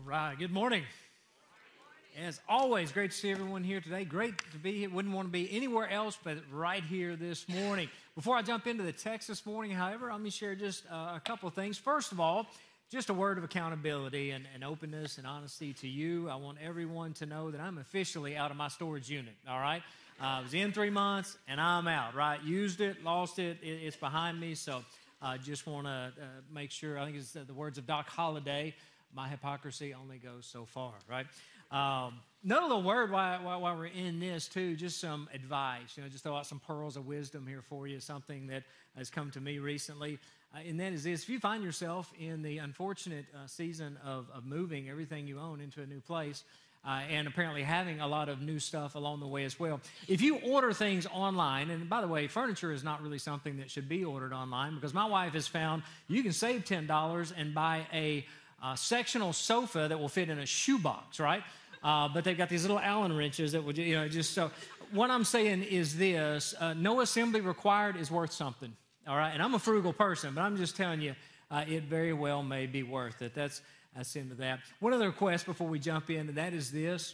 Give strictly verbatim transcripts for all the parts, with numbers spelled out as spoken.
right, good morning. As always, great to see everyone here today. Great to be here. Wouldn't want to be anywhere else but right here this morning. Before I jump into the text this morning, however, let me share just uh, a couple of things. First of all, just a word of accountability and, and openness and honesty to you. I want everyone to know that I'm officially out of my storage unit, all right? Uh, I was in three months, and I'm out, right? Used it, lost it, it it's behind me, so I uh, just want to uh, make sure. I think it's the words of Doc Holliday, my hypocrisy only goes so far, right? Um, another little word while, while, while we're in this, too, just some advice. You know, just throw out some pearls of wisdom here for you, something that has come to me recently. Uh, and that is this: if you find yourself in the unfortunate uh, season of, of moving everything you own into a new place, uh, and apparently having a lot of new stuff along the way as well, if you order things online, and by the way, furniture is not really something that should be ordered online, because my wife has found you can save ten dollars and buy a Uh, sectional sofa that will fit in a shoebox, right? Uh, but they've got these little Allen wrenches that would, you know, just so. What I'm saying is this: uh, no assembly required is worth something, all right? And I'm a frugal person, but I'm just telling you, uh, it very well may be worth it. That's that's into that. One other request before we jump in, and that is this: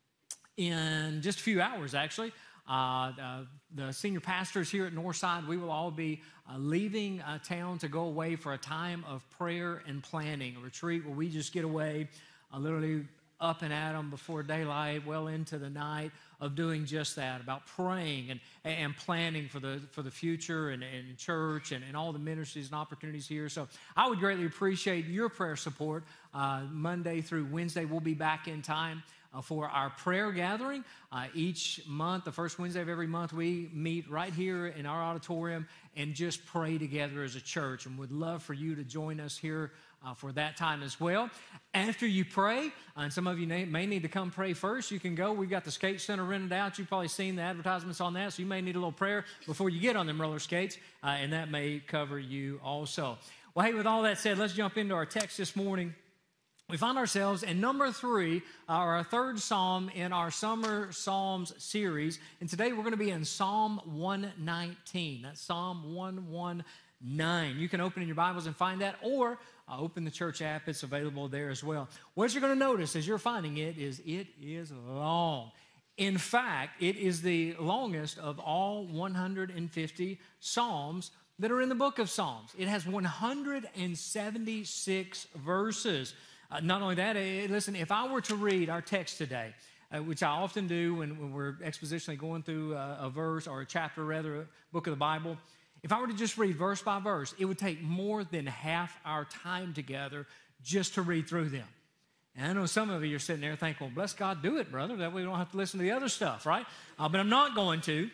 in just a few hours, actually. Uh, uh, the senior pastors here at Northside, we will all be uh, leaving uh, town to go away for a time of prayer and planning, a retreat where we just get away, uh, literally up and at 'em before daylight, well into the night, of doing just that, about praying and, and planning for the for the future and, and church and, and all the ministries and opportunities here. So I would greatly appreciate your prayer support. Uh, Monday through Wednesday, we'll be back in time Uh, for our prayer gathering. Uh, each month, the first Wednesday of every month, we meet right here in our auditorium and just pray together as a church, and would love for you to join us here uh, for that time as well. After you pray, uh, and some of you may, may need to come pray first, you can go. We've got the skate center rented out. You've probably seen the advertisements on that, so you may need a little prayer before you get on them roller skates, uh, and that may cover you also. Well, hey, with all that said, let's jump into our text this morning. We find ourselves in number three, our third psalm in our Summer Psalms series. And today we're going to be in Psalm one nineteen. That's Psalm one nineteen. You can open in your Bibles and find that, or uh, open the church app. It's available there as well. What you're going to notice as you're finding it is it is long. In fact, it is the longest of all one hundred fifty psalms that are in the book of Psalms. It has one hundred seventy-six verses. Uh, not only that, uh, listen, if I were to read our text today, uh, which I often do when, when we're expositionally going through uh, a verse or a chapter, rather, a book of the Bible, if I were to just read verse by verse, it would take more than half our time together just to read through them. And I know some of you are sitting there thinking, well, bless God, do it, brother. That way we don't have to listen to the other stuff, right? Uh, but I'm not going to.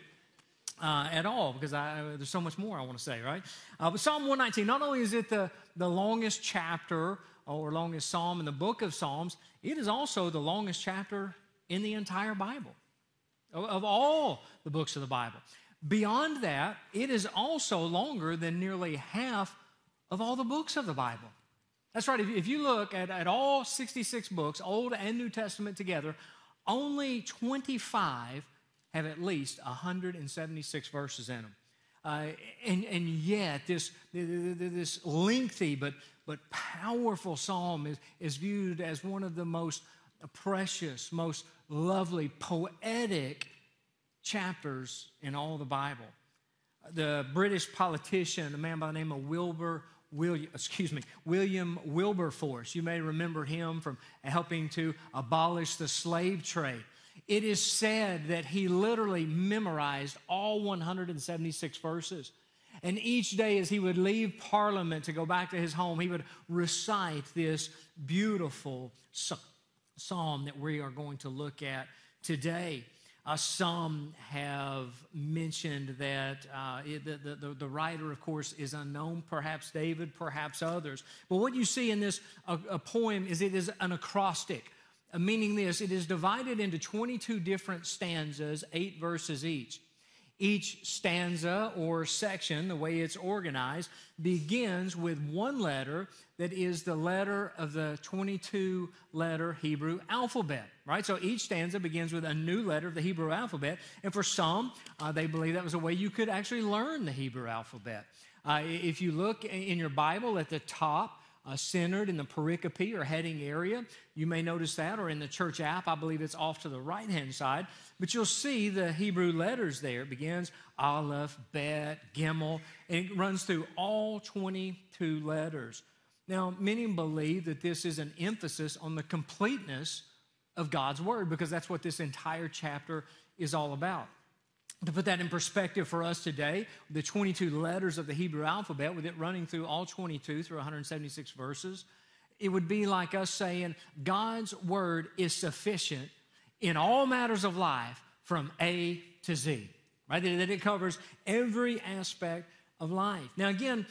Uh, at all, because I, there's so much more I want to say, right? Uh, but Psalm one nineteen, not only is it the, the longest chapter or longest psalm in the book of Psalms, it is also the longest chapter in the entire Bible, of, of all the books of the Bible. Beyond that, it is also longer than nearly half of all the books of the Bible. That's right. If, if you look at, at all sixty-six books, Old and New Testament together, only twenty-five have at least one hundred seventy-six verses in them. Uh, and, and yet, this, this lengthy but, but powerful psalm is, is viewed as one of the most precious, most lovely, poetic chapters in all the Bible. The British politician, a man by the name of Wilbur, William, excuse me, William Wilberforce, you may remember him from helping to abolish the slave trade. It is said that he literally memorized all one hundred seventy-six verses. And each day as he would leave Parliament to go back to his home, he would recite this beautiful psalm that we are going to look at today. Uh, some have mentioned that uh, it, the, the, the writer, of course, is unknown, perhaps David, perhaps others. But what you see in this a, a poem is it is an acrostic. Meaning this, it is divided into twenty-two different stanzas, eight verses each. Each stanza or section, the way it's organized, begins with one letter that is the letter of the twenty-two letter Hebrew alphabet, right? So each stanza begins with a new letter of the Hebrew alphabet. And for some, uh, they believe that was a way you could actually learn the Hebrew alphabet. Uh, if you look in your Bible at the top uh, centered in the pericope or heading area. You may notice that, or in the church app, I believe it's off to the right-hand side. But you'll see the Hebrew letters there. It begins Aleph, Bet, Gimel, and it runs through all twenty-two letters. Now, many believe that this is an emphasis on the completeness of God's Word, because that's what this entire chapter is all about. To put that in perspective for us today, the twenty-two letters of the Hebrew alphabet, with it running through all twenty-two, through one hundred seventy-six verses, it would be like us saying God's Word is sufficient in all matters of life from A to Z, right? That it covers every aspect of life. Now, again,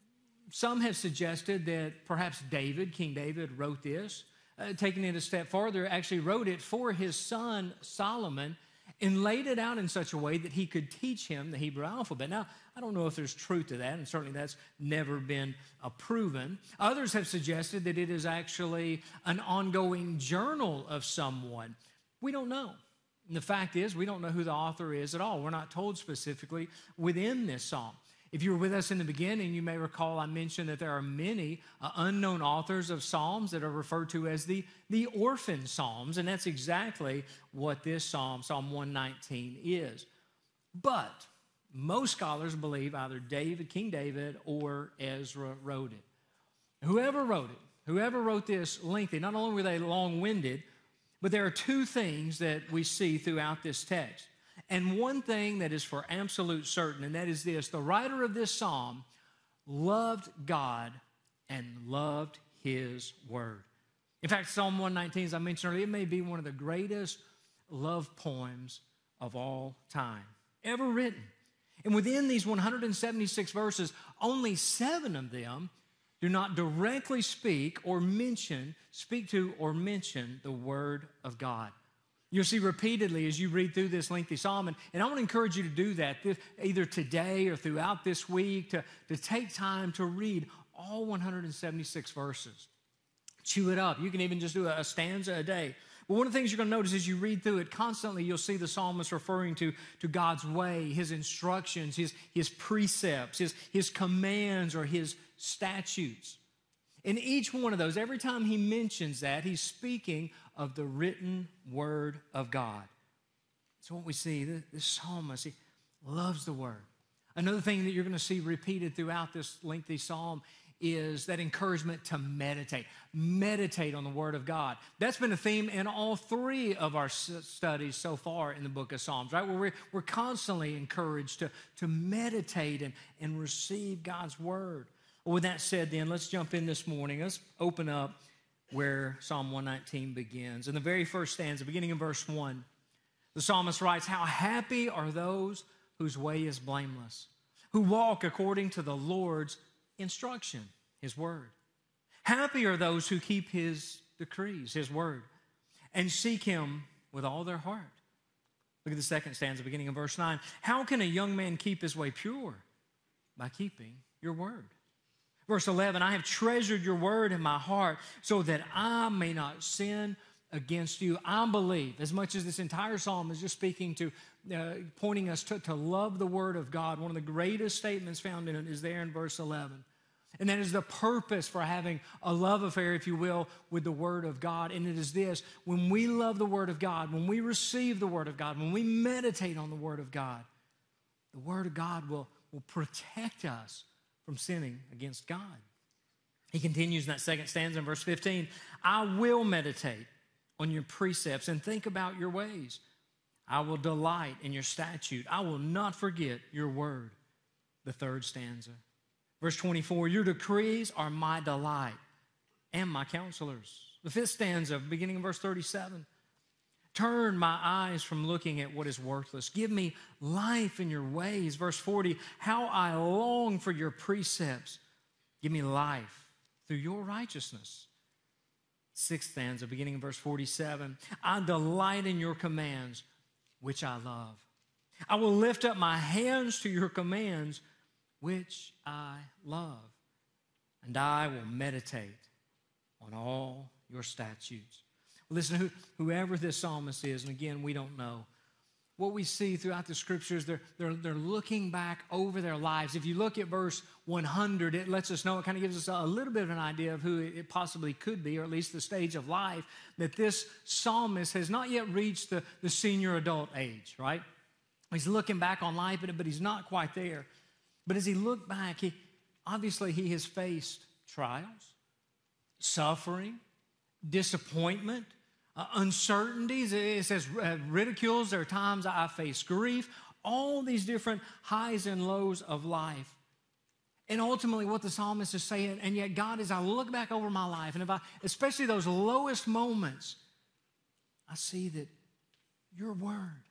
some have suggested that perhaps David, King David, wrote this. Uh, taking it a step farther, actually wrote it for his son Solomon and laid it out in such a way that he could teach him the Hebrew alphabet. Now, I don't know if there's truth to that, and certainly that's never been uh, proven. Others have suggested that it is actually an ongoing journal of someone. We don't know. And the fact is, we don't know who the author is at all. We're not told specifically within this psalm. If you were with us in the beginning, you may recall I mentioned that there are many uh, unknown authors of Psalms that are referred to as the, the orphan Psalms, and that's exactly what this Psalm, Psalm one nineteen, is. But most scholars believe either David, King David, or Ezra wrote it. Whoever wrote it, whoever wrote this lengthy, not only were they long-winded, but there are two things that we see throughout this text. And one thing that is for absolute certain, and that is this: the writer of this psalm loved God and loved His Word. In fact, Psalm one nineteen, as I mentioned earlier, it may be one of the greatest love poems of all time ever written. And within these one hundred seventy-six verses, only seven of them do not directly speak or mention, speak to or mention the Word of God. You'll see repeatedly as you read through this lengthy psalm, and, and I want to encourage you to do that this, either today or throughout this week, to, to take time to read all one hundred seventy-six verses. Chew it up. You can even just do a, a stanza a day. But one of the things you're going to notice as you read through it constantly, you'll see the psalmist referring to, to God's way, His instructions, His, his precepts, his, his commands, or His statutes. In each one of those, every time he mentions that, he's speaking of the written Word of God. That's what we see. This psalmist, he loves the Word. Another thing that you're going to see repeated throughout this lengthy psalm is that encouragement to meditate. Meditate on the Word of God. That's been a theme in all three of our studies so far in the book of Psalms, right? Where we're, we're constantly encouraged to, to meditate and, and receive God's Word. Well, with that said, then, let's jump in this morning. Let's open up where Psalm one nineteen begins. In the very first stanza, beginning in verse one, the psalmist writes, "How happy are those whose way is blameless, who walk according to the Lord's instruction," His Word. "Happy are those who keep His decrees," His Word, "and seek Him with all their heart." Look at the second stanza, beginning in verse nine. "How can a young man keep his way pure? By keeping your Word." Verse eleven, "I have treasured your Word in my heart so that I may not sin against you." I believe, as much as this entire psalm is just speaking to, uh, pointing us to, to love the Word of God, one of the greatest statements found in it is there in verse eleven. And that is the purpose for having a love affair, if you will, with the Word of God. And it is this: when we love the Word of God, when we receive the Word of God, when we meditate on the Word of God, the Word of God will, will protect us from sinning against God. He continues in that second stanza in verse fifteen, "I will meditate on your precepts and think about your ways. I will delight in your statute. I will not forget your word." The third stanza, verse twenty-four, "Your decrees are my delight and my counselors." The fifth stanza, beginning in verse thirty-seven, "Turn my eyes from looking at what is worthless. Give me life in your ways." Verse forty, "How I long for your precepts. Give me life through your righteousness." Sixth stanza, beginning in verse forty-seven, "I delight in your commands, which I love. I will lift up my hands to your commands, which I love. And I will meditate on all your statutes." Listen, who, whoever this psalmist is, and again, we don't know, what we see throughout the scriptures, they're, they're, they're looking back over their lives. If you look at verse one hundred, it lets us know, it kind of gives us a little bit of an idea of who it possibly could be, or at least the stage of life, that this psalmist has not yet reached the, the senior adult age, right? He's looking back on life, but he's not quite there. But as he looked back, he, obviously he has faced trials, suffering, disappointment, Uh, uncertainties. It says uh, ridicules. There are times I face grief. All these different highs and lows of life. And ultimately what the psalmist is saying, and yet God, as I look back over my life, and if I, especially those lowest moments, I see that your word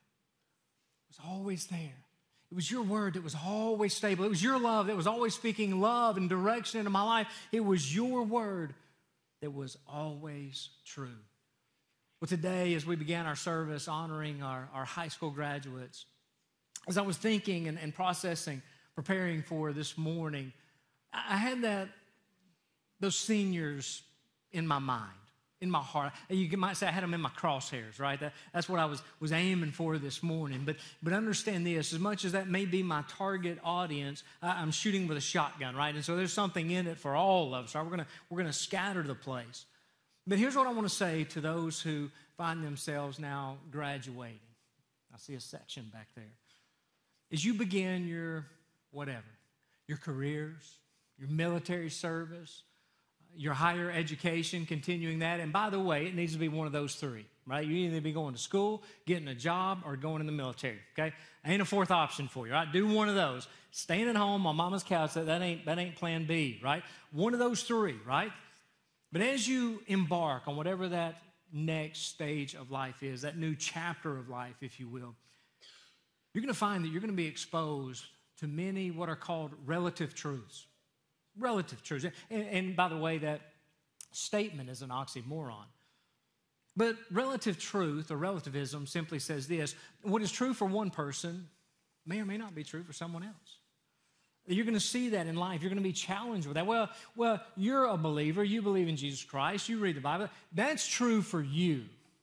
was always there. It was your word that was always stable. It was your love that was always speaking love and direction into my life. It was your word that was always true. Well, today, as we began our service honoring our, our high school graduates, as I was thinking and, and processing, preparing for this morning, I had that those seniors in my mind, in my heart. You might say I had them in my crosshairs, right? That, that's what I was, was aiming for this morning. But, but understand this, as much as that may be my target audience, I, I'm shooting with a shotgun, right? And so there's something in it for all of us, right? We're gonna, we're gonna scatter the place. But here's what I want to say to those who find themselves now graduating. I see a section back there. As you begin your whatever, your careers, your military service, your higher education, continuing that. And by the way, it needs to be one of those three, right? You either be going to school, getting a job, or going in the military, okay? Ain't a fourth option for you, right? Do one of those. Staying at home on mama's couch, that, that, ain't, that ain't plan B, right? One of those three, right? But as you embark on whatever that next stage of life is, that new chapter of life, if you will, you're going to find that you're going to be exposed to many what are called relative truths. Relative truths. And, and by the way, that statement is an oxymoron. But relative truth or relativism simply says this: what is true for one person may or may not be true for someone else. You're going to see that in life. You're going to be challenged with that. Well, well, you're a believer. You believe in Jesus Christ. You read the Bible. That's true for you.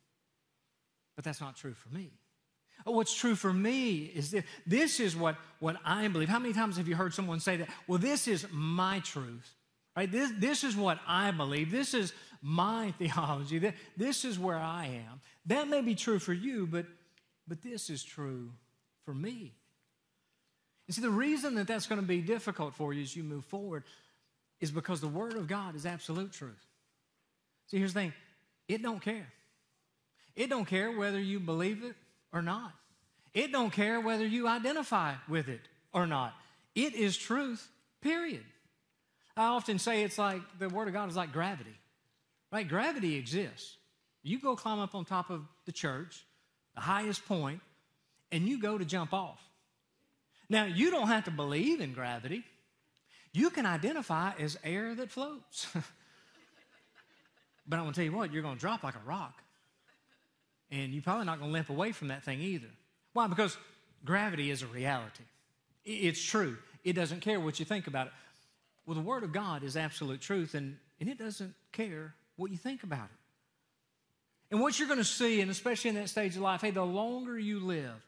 But that's not true for me. What's true for me is that this is what, what I believe. How many times have you heard someone say that? Well, this is my truth. Right? This, this is what I believe. This is my theology. This is where I am. That may be true for you, but, but this is true for me. And see, the reason that that's going to be difficult for you as you move forward is because the Word of God is absolute truth. See, here's the thing. It don't care. It don't care whether you believe it or not. It don't care whether you identify with it or not. It is truth, period. I often say it's like the Word of God is like gravity, right? Gravity exists. You go climb up on top of the church, the highest point, and you go to jump off. Now, you don't have to believe in gravity. You can identify as air that floats. But I'm going to tell you what, you're going to drop like a rock. And you're probably not going to limp away from that thing either. Why? Because gravity is a reality. It's true. It doesn't care what you think about it. Well, the Word of God is absolute truth, and, and it doesn't care what you think about it. And what you're going to see, and especially in that stage of life, hey, the longer you live,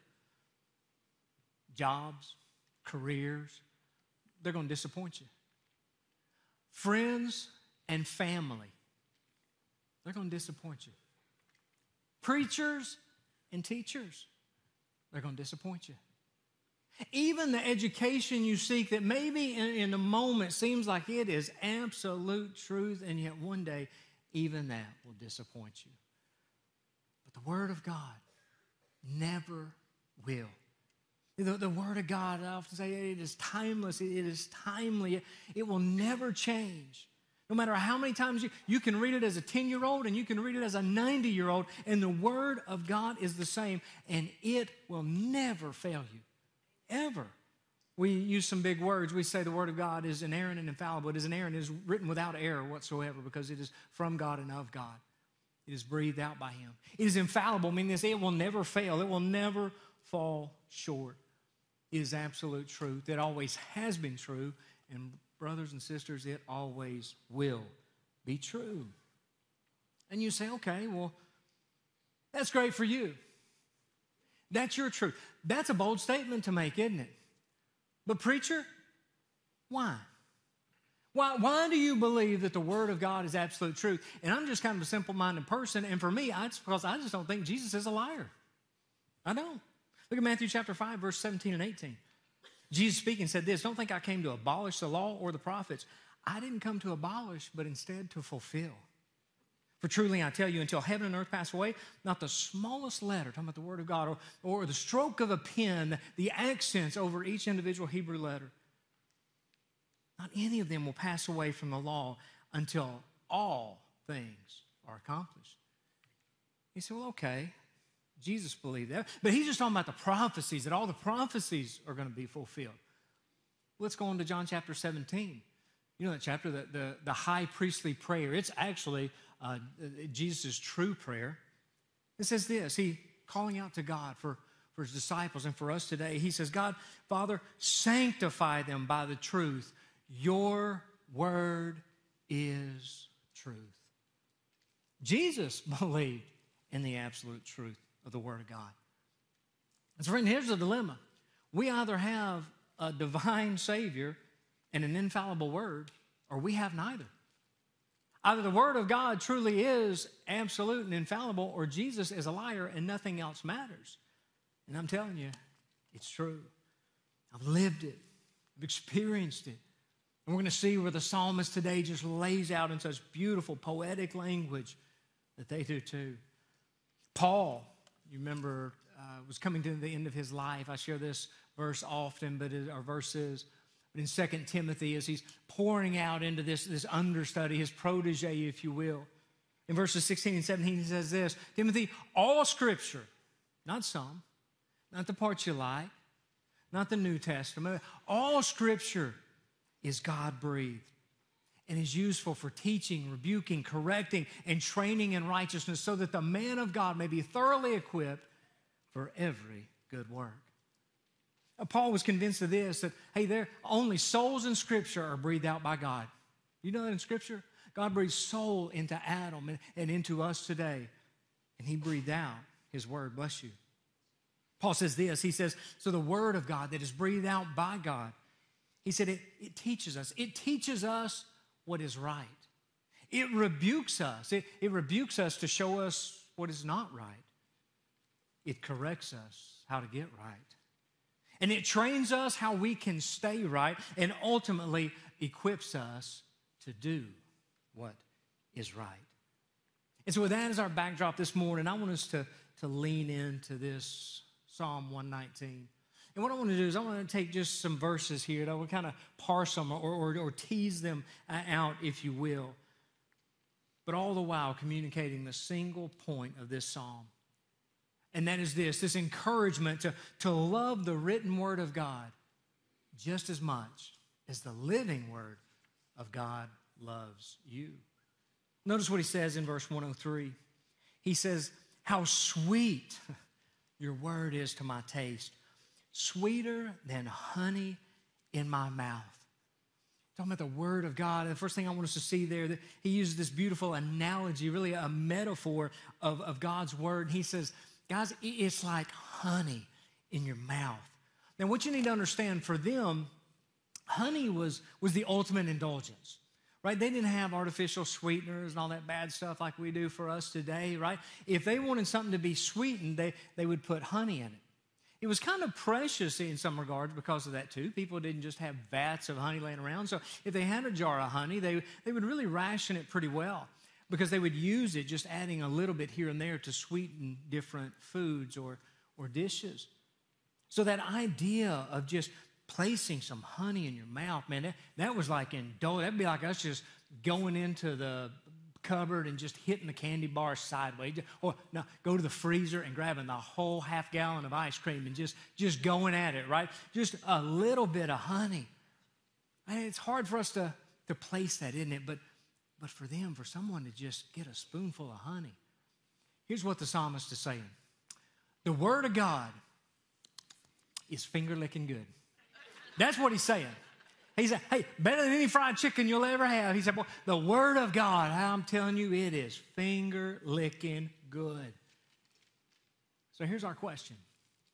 jobs, careers, they're going to disappoint you. Friends and family, they're going to disappoint you. Preachers and teachers, they're going to disappoint you. Even the education you seek that maybe in, in the moment seems like it is absolute truth, and yet one day even that will disappoint you. But the Word of God never will. The, the Word of God, I often say it is timeless. It, it is timely. It, it will never change. No matter how many times you, you can read it as a ten-year-old and you can read it as a ninety-year-old, and the Word of God is the same, and it will never fail you, ever. We use some big words. We say the Word of God is inerrant and infallible. It is inerrant. It is written without error whatsoever because it is from God and of God. It is breathed out by Him. It is infallible, meaning this, it will never fail. It will never fall short. It is absolute truth. It always has been true. And brothers and sisters, it always will be true. And you say, okay, well, that's great for you. That's your truth. That's a bold statement to make, isn't it? But preacher, why? Why, why do you believe that the Word of God is absolute truth? And I'm just kind of a simple-minded person, and for me, I, it's because I just don't think Jesus is a liar. I don't. Look at Matthew chapter five, verse seventeen and eighteen. Jesus speaking said this, don't think I came to abolish the law or the prophets. I didn't come to abolish, but instead to fulfill. For truly I tell you, until heaven and earth pass away, not the smallest letter, talking about the Word of God, or, or the stroke of a pen, the accents over each individual Hebrew letter, not any of them will pass away from the law until all things are accomplished. He said, well, okay, Jesus believed that. But he's just talking about the prophecies, that all the prophecies are going to be fulfilled. Let's go on to John chapter seventeen. You know that chapter, the, the, the high priestly prayer. It's actually uh, Jesus' true prayer. It says this, he calling out to God for, for his disciples and for us today. He says, God, Father, sanctify them by the truth. Your word is truth. Jesus believed in the absolute truth of the Word of God. And so, friend, here's the dilemma. We either have a divine Savior and an infallible Word, or we have neither. Either the Word of God truly is absolute and infallible, or Jesus is a liar and nothing else matters. And I'm telling you, it's true. I've lived it. I've experienced it. And we're going to see where the psalmist today just lays out in such beautiful, poetic language that they do too. Paul, you remember, uh, was coming to the end of his life. I share this verse often, but it, our verse is, but in Second Timothy, as he's pouring out into this, this understudy, his protege, if you will, in verses sixteen and seventeen, he says this, Timothy, all Scripture, not some, not the parts you like, not the New Testament, all Scripture is God-breathed and is useful for teaching, rebuking, correcting, and training in righteousness so that the man of God may be thoroughly equipped for every good work. Now, Paul was convinced of this, that, hey, there only souls in Scripture are breathed out by God. You know that in Scripture? God breathed soul into Adam and, and into us today, and he breathed out his word. Bless you. Paul says this, he says, so the word of God that is breathed out by God, he said it, it teaches us. It teaches us what is right. It rebukes us. It, it rebukes us to show us what is not right. It corrects us how to get right. And it trains us how we can stay right and ultimately equips us to do what is right. And so with that as our backdrop this morning, I want us to, to lean into this Psalm one nineteen. And what I want to do is I want to take just some verses here that I will kind of parse them or, or, or tease them out, if you will. But all the while communicating the single point of this psalm. And that is this, this encouragement to, to love the written word of God just as much as the living word of God loves you. Notice what he says in verse one oh three. He says, how sweet your word is to my taste. Sweeter than honey in my mouth. Talking about the word of God. The first thing I want us to see there, that he uses this beautiful analogy, really a metaphor of, of God's word. He says, guys, it's like honey in your mouth. Now, what you need to understand, for them, honey was, was the ultimate indulgence, right? They didn't have artificial sweeteners and all that bad stuff like we do for us today, right? If they wanted something to be sweetened, they, they would put honey in it. It was kind of precious in some regards because of that too. People didn't just have vats of honey laying around. So if they had a jar of honey, they, they would really ration it pretty well because they would use it just adding a little bit here and there to sweeten different foods or, or dishes. So that idea of just placing some honey in your mouth, man, that, that was like indulgence. That'd be like us just going into the cupboard and just hitting the candy bar sideways, or no, go to the freezer and grabbing the whole half gallon of ice cream and just, just going at it, right? Just a little bit of honey. And it's hard for us to, to place that, isn't it? But, but for them, for someone to just get a spoonful of honey. Here's what the psalmist is saying. The word of God is finger-licking good. That's what he's saying. He said, hey, better than any fried chicken you'll ever have. He said, boy, the word of God, I'm telling you, it is finger-licking good. So here's our question.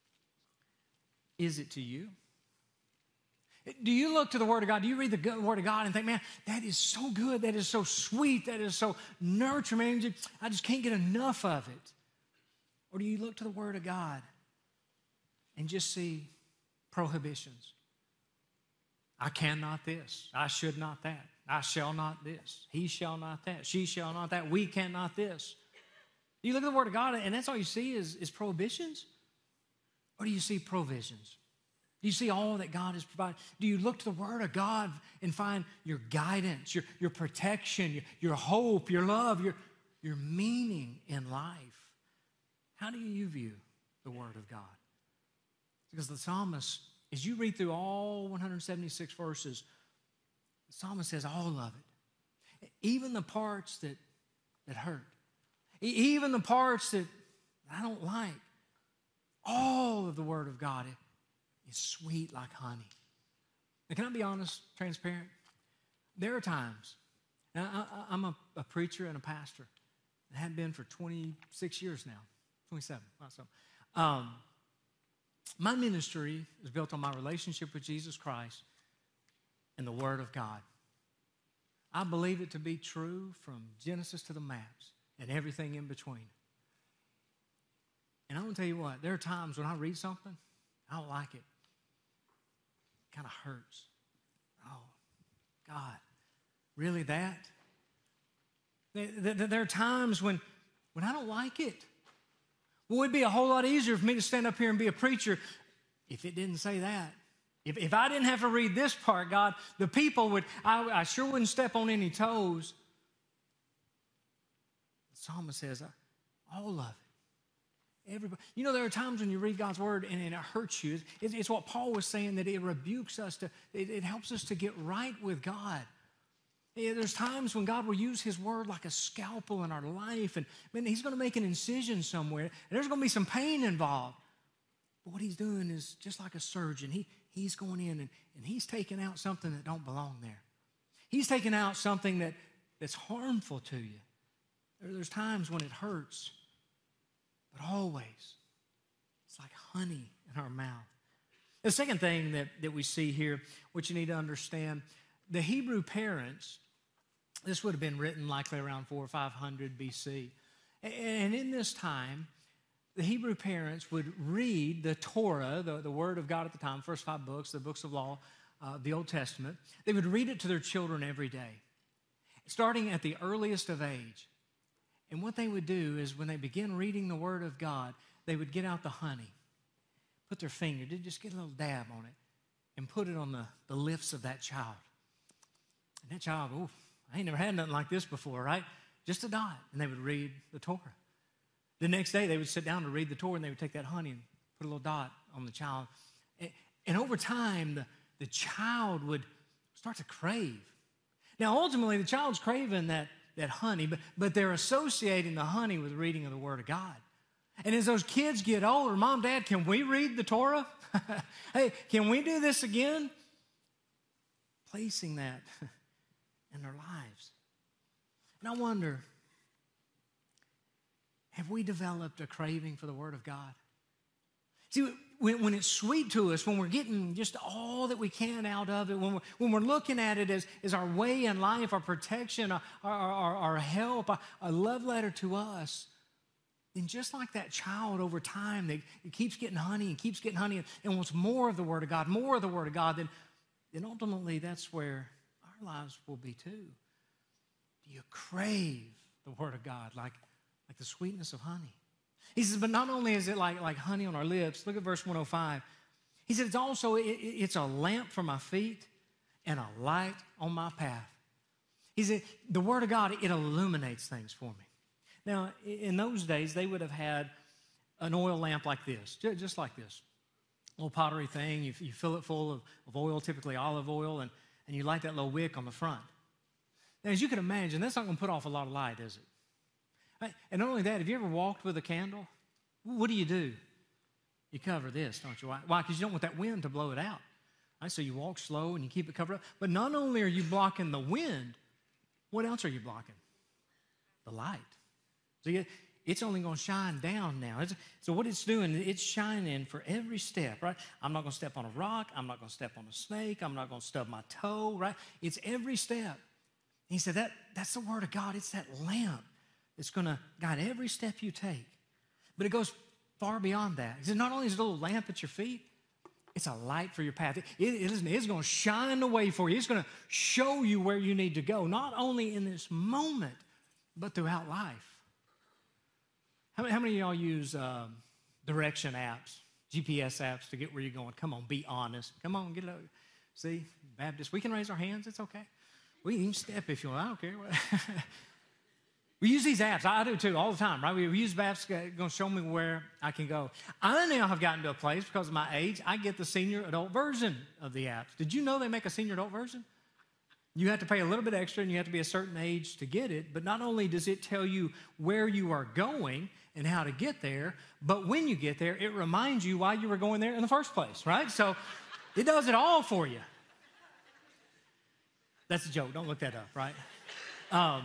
is it to you? Do you look to the Word of God? Do you read the Word of God and think, man, that is so good, that is so sweet, that is so nurturing, man, I just can't get enough of it? Or do you look to the Word of God and just see prohibitions? I cannot this, I should not that, I shall not this, he shall not that, she shall not that, we cannot this. Do you look at the Word of God and that's all you see is, is prohibitions? Or do you see provisions? Do you see all that God has provided? Do you look to the Word of God and find your guidance, your, your protection, your, your hope, your love, your, your meaning in life? How do you view the Word of God? Because the psalmist, as you read through all one hundred seventy-six verses, the psalmist says all of it. Even the parts that, that hurt. Even the parts that I don't like. All of the Word of God is sweet like honey. Now, can I be honest, transparent? There are times, now I, I'm a, a preacher and a pastor. I have been for twenty-six years now, twenty-seven, not so. Um, my ministry is built on my relationship with Jesus Christ and the Word of God. I believe it to be true from Genesis to the maps and everything in between. And I'm going to tell you what, there are times when I read something, I don't like it. It kind of hurts. Oh, God, really that? There are times when, when I don't like it. Well, it'd be a whole lot easier for me to stand up here and be a preacher if it didn't say that. If, if I didn't have to read this part, God, the people would, I, I sure wouldn't step on any toes. The psalmist says, all of it. Everybody. You know, there are times when you read God's Word and, and it hurts you. It's, it's what Paul was saying, that it rebukes us. To, it, it helps us to get right with God. Yeah, there's times when God will use His Word like a scalpel in our life. And man, He's going to make an incision somewhere. And there's going to be some pain involved. But what He's doing is just like a surgeon. He, he's going in and, and He's taking out something that don't belong there. He's taking out something that, that's harmful to you. There, there's times when it hurts. But always, it's like honey in our mouth. The second thing that, that we see here, which you need to understand, the Hebrew parents, this would have been written likely around four or five hundred B C. And in this time, the Hebrew parents would read the Torah, the, the Word of God at the time, first five books, the books of law, uh, the Old Testament. They would read it to their children every day, starting at the earliest of age. And what they would do is when they begin reading the Word of God, they would get out the honey, put their finger, just get a little dab on it, and put it on the, the lips of that child. And that child, oh, I ain't never had nothing like this before, right? Just a dot. And they would read the Torah. The next day, they would sit down to read the Torah, and they would take that honey and put a little dot on the child. And, and over time, the, the child would start to crave. Now, ultimately, the child's craving that that honey, but, but they're associating the honey with reading of the Word of God. And as those kids get older, Mom, Dad, can we read the Torah? Hey, can we do this again? Placing that in their lives. And I wonder, have we developed a craving for the Word of God? See, when, when it's sweet to us, when we're getting just all that we can out of it, when we're, when we're looking at it as, as our way in life, our protection, our, our, our, our help, a, a love letter to us, then just like that child over time that keeps getting honey and keeps getting honey and, and wants more of the Word of God, more of the Word of God, then, then ultimately that's where our lives will be too. Do you crave the Word of God like, like the sweetness of honey? He says, but not only is it like, like honey on our lips, look at verse one oh five. He said, it's also, it, it's a lamp for my feet and a light on my path. He said, the Word of God, it illuminates things for me. Now, in those days, they would have had an oil lamp like this, just like this. A little pottery thing, you, you fill it full of, of oil, typically olive oil, and, and you light that little wick on the front. Now, as you can imagine, that's not going to put off a lot of light, is it? And not only that, have you ever walked with a candle? What do you do? You cover this, don't you? Why? Because you don't want that wind to blow it out. Right? So you walk slow and you keep it covered up. But not only are you blocking the wind, what else are you blocking? The light. So you, it's only going to shine down now. It's, so what it's doing, it's shining for every step, right? I'm not going to step on a rock. I'm not going to step on a snake. I'm not going to stub my toe, right? It's every step. He said that that's the Word of God. It's that lamp that's going to guide every step you take. But it goes far beyond that. He said not only is it a little lamp at your feet, it's a light for your path. It, it, it, it's going to shine the way for you. It's going to show you where you need to go, not only in this moment, but throughout life. How many, how many of y'all use um, direction apps, G P S apps to get where you're going? Come on, be honest. Come on, get it over. See, Baptists, we can raise our hands. It's okay. We can even step if you want. I don't care. We use these apps. I do too, all the time, right? We use apps going to show me where I can go. I now have gotten to a place because of my age, I get the senior adult version of the apps. Did you know they make a senior adult version? You have to pay a little bit extra and you have to be a certain age to get it. But not only does it tell you where you are going and how to get there, but when you get there, it reminds you why you were going there in the first place, right? So it does it all for you. That's a joke. Don't look that up, right? Um,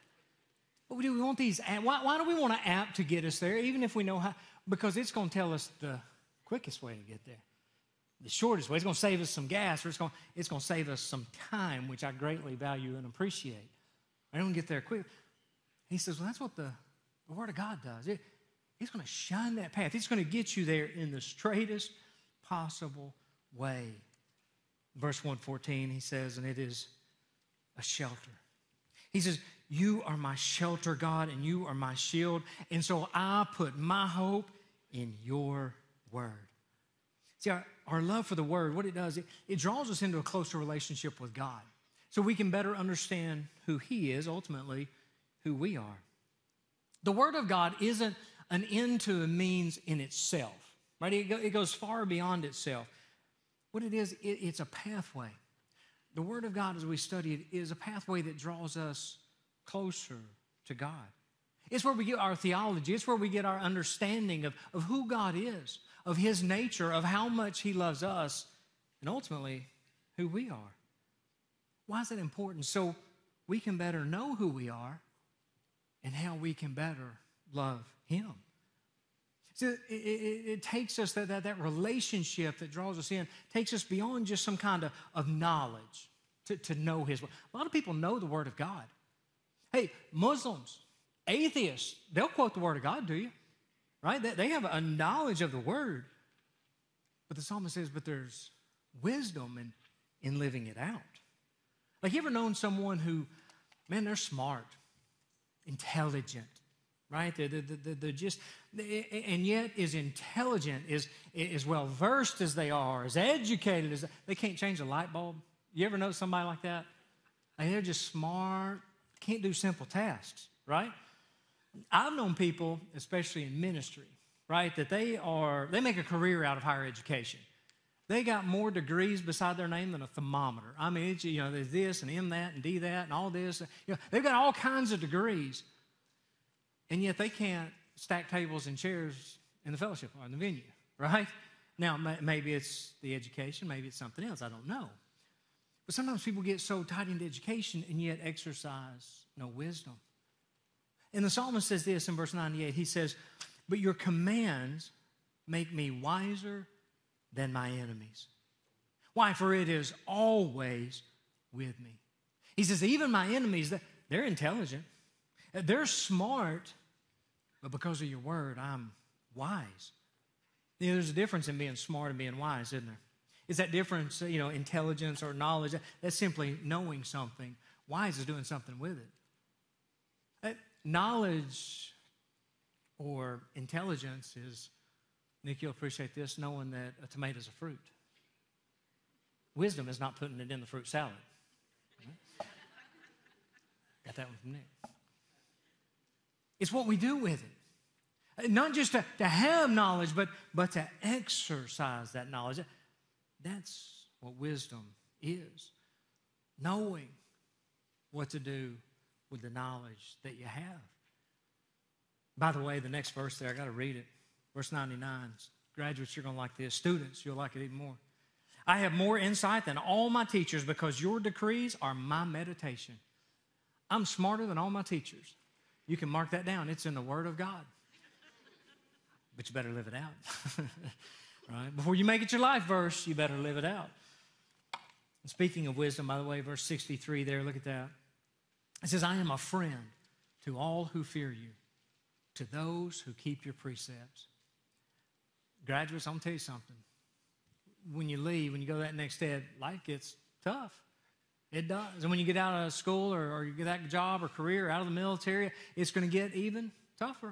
but we do. We want these apps. Why, why do we want an app to get us there, even if we know how? Because it's going to tell us the quickest way to get there. The shortest way. It's going to save us some gas, or it's going, it's going to save us some time, which I greatly value and appreciate. I don't get there quick. He says, well, that's what the, the Word of God does. It, it's going to shine that path. It's going to get you there in the straightest possible way. Verse one fourteen, he says, and it is a shelter. He says, you are my shelter, God, and you are my shield. And so I put my hope in your word. See, our, our love for the Word, what it does, it, it draws us into a closer relationship with God so we can better understand who He is, ultimately who we are. The Word of God isn't an end to a means in itself, right? It, go, it goes far beyond itself. What it is, it, it's a pathway. The Word of God, as we study it, is a pathway that draws us closer to God. It's where we get our theology. It's where we get our understanding of, of who God is, of His nature, of how much He loves us, and ultimately, who we are. Why is that important? So we can better know who we are and how we can better love Him. See, it, it, it takes us, that, that, that relationship that draws us in, takes us beyond just some kind of, of knowledge to, to know His Word. A lot of people know the Word of God. Hey, Muslims, atheists, they'll quote the Word of God to you, right? They, they have a knowledge of the Word. But the psalmist says, but there's wisdom in, in living it out. Like, you ever known someone who, man, they're smart, intelligent, right? They're, they're, they're just, and yet as intelligent, as, as well-versed as they are, as educated as, they can't change a light bulb. You ever know somebody like that? Like, they're just smart, can't do simple tasks, right? I've known people, especially in ministry, right, that they are, they make a career out of higher education. They got more degrees beside their name than a thermometer. I mean, it's, you know, there's this and M that and D that and all this. You know, they've got all kinds of degrees, and yet they can't stack tables and chairs in the fellowship or in the venue, right? Now, maybe it's the education, maybe it's something else, I don't know. But sometimes people get so tied into education and yet exercise no wisdom. And the psalmist says this in verse ninety-eight. He says, but your commands make me wiser than my enemies. Why? For it is always with me. He says, even my enemies, they're intelligent. They're smart, but because of your word, I'm wise. You know, there's a difference in being smart and being wise, isn't there? Is that difference, you know, intelligence or knowledge? That's simply knowing something. Wise is doing something with it. That knowledge or intelligence is, Nick, you'll appreciate this, knowing that a tomato is a fruit. Wisdom is not putting it in the fruit salad. Got that one from Nick. It's what we do with it. Not just to, to have knowledge, but, but to exercise that knowledge. That's what wisdom is. Knowing what to do with the knowledge that you have. By the way, the next verse there, I got to read it. Verse ninety-nine. Graduates, you're going to like this. Students, you'll like it even more. I have more insight than all my teachers because your decrees are my meditation. I'm smarter than all my teachers you can mark that down. It's in the Word of God. But you better live it out. Right? Before you make it your life verse, you better live it out. And speaking of wisdom, by the way, verse sixty-three there, look at that. It says, I am a friend to all who fear you, to those who keep your precepts. Graduates, I'm going to tell you something. When you leave, when you go to that next step, life gets tough. It does. And when you get out of school or, or you get that job or career, out of the military, it's going to get even tougher.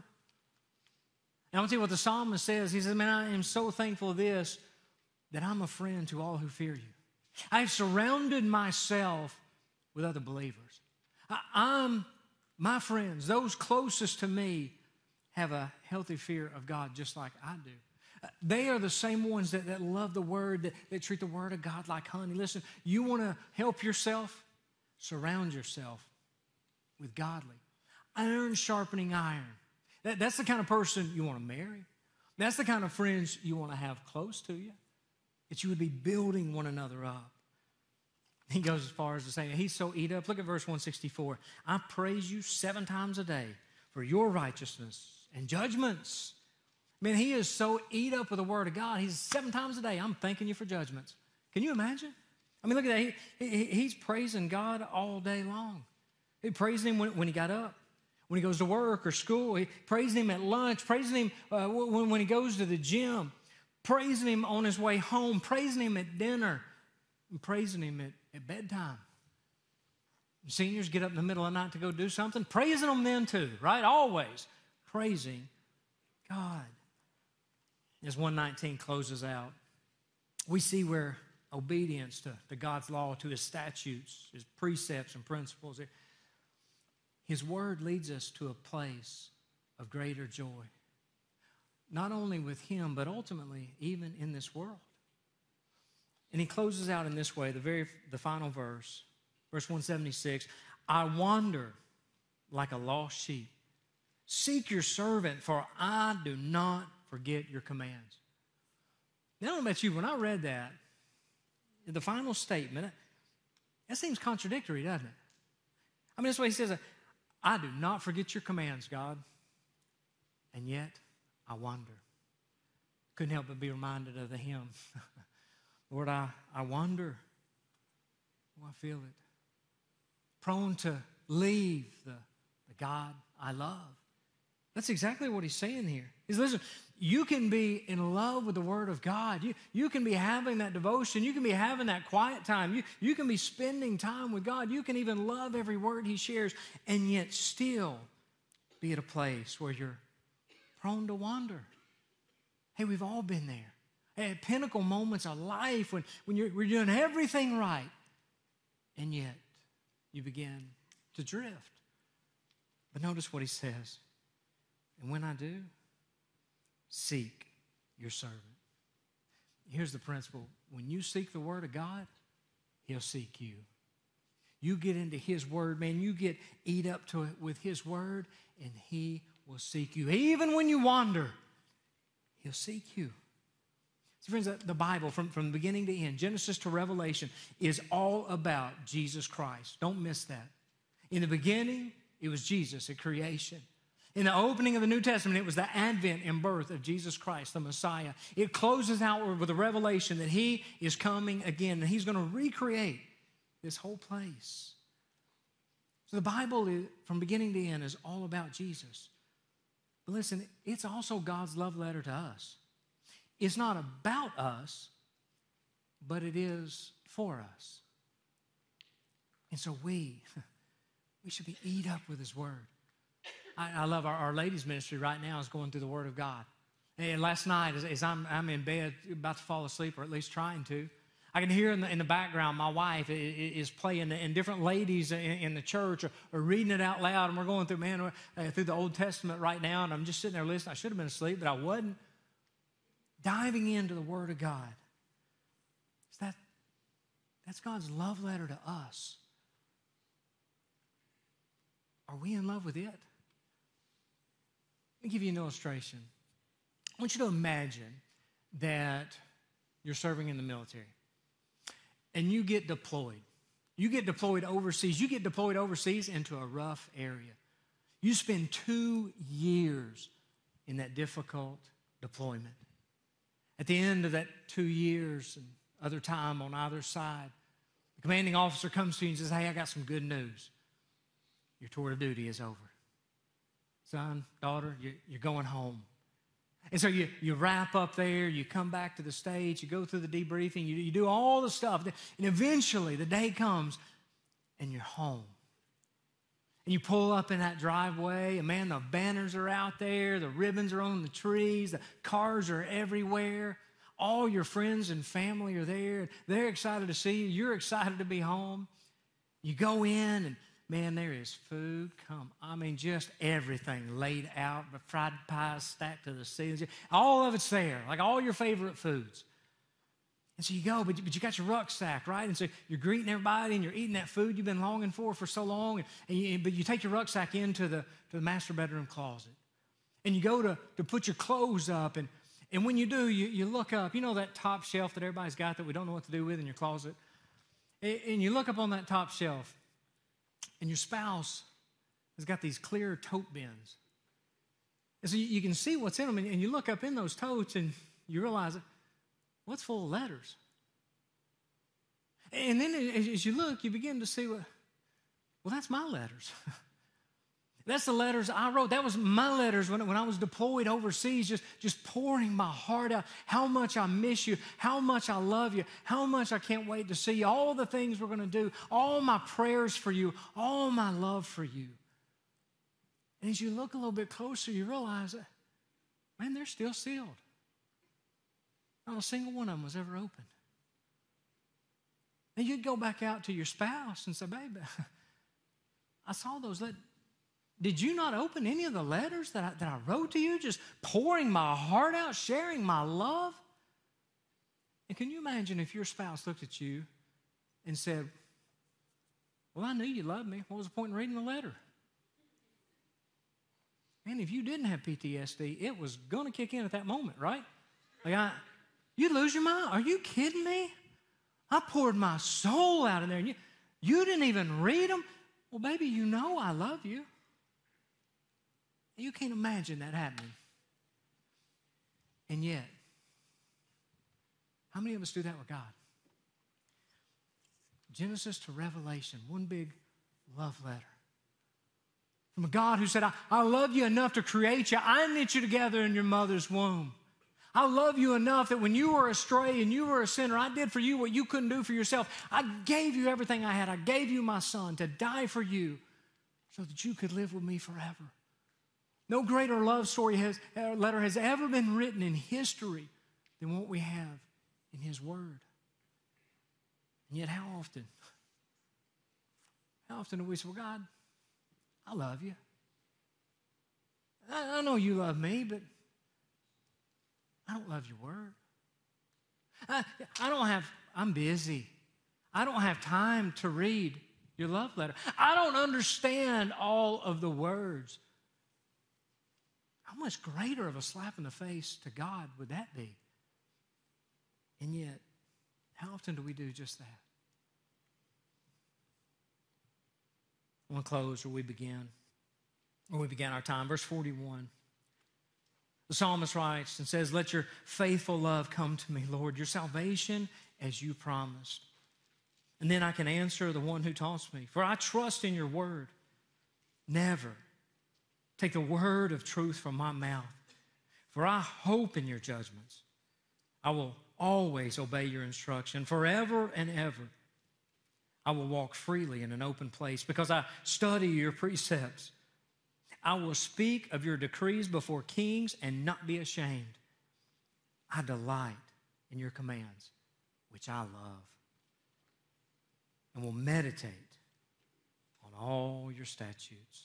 And I'll tell you what the psalmist says. He says, man, I am so thankful of this, that I'm a friend to all who fear you. I've surrounded myself with other believers. I, I'm, my friends, those closest to me, have a healthy fear of God just like I do. Uh, they are the same ones that, that love the Word, that, that treat the Word of God like honey. Listen, you want to help yourself? Surround yourself with godly. Iron sharpening iron. That, that's the kind of person you want to marry. That's the kind of friends you want to have close to you, that you would be building one another up. He goes as far as to say, he's so eat up. Look at verse one sixty-four. I praise you seven times a day for your righteousness and judgments. Man, he is so eat up with the Word of God. He's seven times a day, I'm thanking you for judgments. Can you imagine? I mean, look at that. He, he, he's praising God all day long. He praised him when, when he got up, when he goes to work or school. He praising him at lunch, praising him uh, when, when he goes to the gym, praising him on his way home, praising him at dinner, and praising him at, at bedtime. Seniors get up in the middle of the night to go do something, praising them then too, right? Always praising God. As one nineteen closes out, we see where obedience to, to God's law, to His statutes, His precepts and principles, His Word leads us to a place of greater joy. Not only with Him, but ultimately even in this world. And he closes out in this way, the very the final verse, verse one seventy-six. I wander like a lost sheep. Seek your servant, for I do not forget your commands. Now, I don't know about you, when I read that, the final statement, that seems contradictory, doesn't it? I mean, that's why he says, I do not forget your commands, God, and yet I wander. Couldn't help but be reminded of the hymn. Lord, I, I wonder. Oh, I feel it. Prone to leave the, the God I love. That's exactly what he's saying here. He's, listen, you can be in love with the Word of God. You, you can be having that devotion. You can be having that quiet time. You, you can be spending time with God. You can even love every word he shares and yet still be at a place where you're prone to wander. Hey, we've all been there. At pinnacle moments of life when, when you're, we're doing everything right, and yet you begin to drift. But notice what he says. And when I do, seek your servant. Here's the principle. When you seek the Word of God, he'll seek you. You get into his Word, man. You get eat up to it with his Word, and he will seek you. Even when you wander, he'll seek you. So friends, the Bible, from, from beginning to end, Genesis to Revelation, is all about Jesus Christ. Don't miss that. In the beginning, it was Jesus at creation. In the opening of the New Testament, it was the advent and birth of Jesus Christ, the Messiah. It closes out with a revelation that he is coming again, and he's going to recreate this whole place. So the Bible, is, from beginning to end, is all about Jesus. But listen, it's also God's love letter to us. It's not about us, but it is for us. And so we, we should be eat up with his Word. I, I love our, our ladies' ministry right now is going through the Word of God. And last night, as, as I'm, I'm in bed, about to fall asleep, or at least trying to, I can hear in the, in the background my wife is playing, and different ladies in, in the church are, are reading it out loud, and we're going through, man, uh, through the Old Testament right now, and I'm just sitting there listening. I should have been asleep, but I wasn't. Diving into the Word of God. Is that, that's God's love letter to us. Are we in love with it? Let me give you an illustration. I want you to imagine that you're serving in the military and you get deployed. You get deployed overseas. You get deployed overseas into a rough area. You spend two years in that difficult deployment. At the end of that two years and other time on either side, the commanding officer comes to you and says, hey, I got some good news. Your tour of duty is over. Son, daughter, you're going home. And so you, you wrap up there, you come back to the stage, you go through the debriefing, you, you do all the stuff, and eventually the day comes and you're home. And you pull up in that driveway, and man, the banners are out there, the ribbons are on the trees, the cars are everywhere. All your friends and family are there. They're excited to see you. You're excited to be home. You go in, and man, there is food. Come, I mean, just everything laid out. The fried pies stacked to the ceiling. All of it's there, like all your favorite foods. And so you go, but you, but you got your rucksack, right? And so you're greeting everybody, and you're eating that food you've been longing for for so long. And, and you, but you take your rucksack into the, to the master bedroom closet. And you go to, to put your clothes up, and And when you do, you, you look up, you know that top shelf that everybody's got that we don't know what to do with in your closet? And, and you look up on that top shelf, and your spouse has got these clear tote bins. And so you, you can see what's in them, and, and you look up in those totes, and you realize, what's full of letters? And then as, as you look, you begin to see, what, well, that's my letters. That's the letters I wrote. That was my letters when, when I was deployed overseas, just, just pouring my heart out. How much I miss you. How much I love you. How much I can't wait to see you. All the things we're going to do. All my prayers for you. All my love for you. And as you look a little bit closer, you realize that, man, they're still sealed. Not a single one of them was ever opened. And you'd go back out to your spouse and say, baby, I saw those letters. Did you not open any of the letters that I, that I wrote to you, just pouring my heart out, sharing my love? And can you imagine if your spouse looked at you and said, well, I knew you loved me. What was the point in reading the letter? Man, if you didn't have P T S D, it was going to kick in at that moment, right? Like, I, you'd lose your mind. Are you kidding me? I poured my soul out in there, and you, you didn't even read them? Well, baby, you know I love you. You can't imagine that happening. And yet, how many of us do that with God? Genesis to Revelation, one big love letter. From a God who said, I, I love you enough to create you. I knit you together in your mother's womb. I love you enough that when you were astray and you were a sinner, I did for you what you couldn't do for yourself. I gave you everything I had. I gave you my son to die for you so that you could live with me forever. No greater love story has, uh, letter has ever been written in history than what we have in His Word. And yet how often, how often do we say, well, God, I love you. I, I know you love me, but I don't love your Word. I, I don't have, I'm busy. I don't have time to read your love letter. I don't understand all of the words. How much greater of a slap in the face to God would that be? And yet, how often do we do just that? I want to close where we began, where we began our time. Verse forty-one. The psalmist writes and says, let your faithful love come to me, Lord, your salvation as you promised. And then I can answer the one who taunts me, for I trust in your word. Never take the word of truth from my mouth, for I hope in your judgments. I will always obey your instruction forever and ever. I will walk freely in an open place because I study your precepts. I will speak of your decrees before kings and not be ashamed. I delight in your commands, which I love, and will meditate on all your statutes.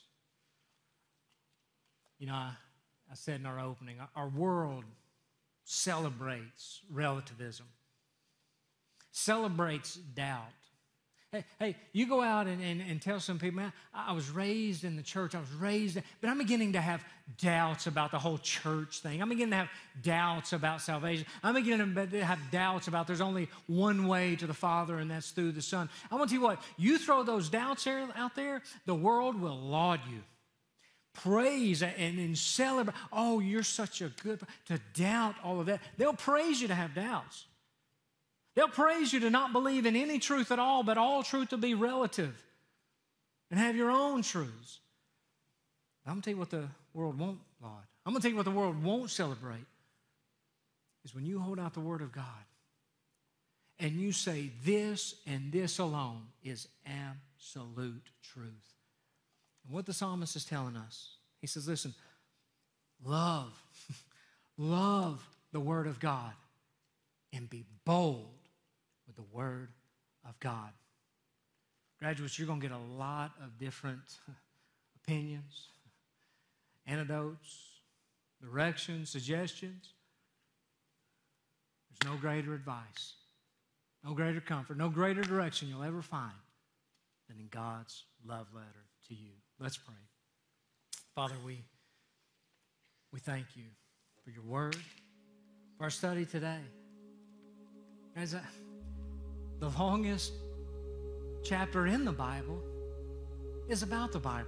You know, I, I said in our opening, our world celebrates relativism, celebrates doubt. Hey, hey, you go out and, and, and tell some people, man, I was raised in the church. I was raised, but I'm beginning to have doubts about the whole church thing. I'm beginning to have doubts about salvation. I'm beginning to have doubts about there's only one way to the Father, and that's through the Son. I want to tell you what, you throw those doubts out there, the world will laud you. praise and, and celebrate. Oh, you're such a good, to doubt all of that. They'll praise you to have doubts. They'll praise you to not believe in any truth at all, but all truth to be relative and have your own truths. I'm going to tell you what the world won't laud. I'm going to tell you what the world won't celebrate is when you hold out the Word of God and you say this and this alone is absolute truth. And what the psalmist is telling us, he says, listen, love, love the Word of God and be bold with the Word of God. Graduates, you're going to get a lot of different opinions, antidotes, directions, suggestions. There's no greater advice, no greater comfort, no greater direction you'll ever find than in God's love letter to you. Let's pray. Father, we, we thank you for your word, for our study today. As a, the longest chapter in the Bible is about the Bible.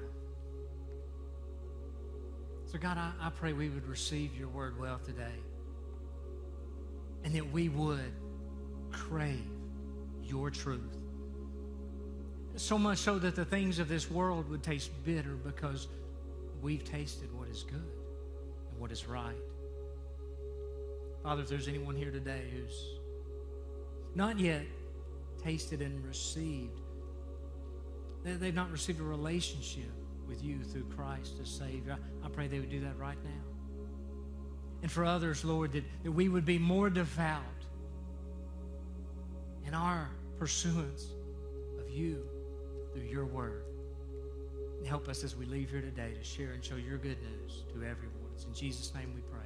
So God, I, I pray we would receive your word well today and that we would crave your truth. So much so that the things of this world would taste bitter because we've tasted what is good and what is right. Father, if there's anyone here today who's not yet tasted and received, they've not received a relationship with you through Christ as Savior, I pray they would do that right now. And for others, Lord, that, that we would be more devout in our pursuance of you through your word. And help us as we leave here today to share and show your good news to everyone. It's in Jesus' name we pray.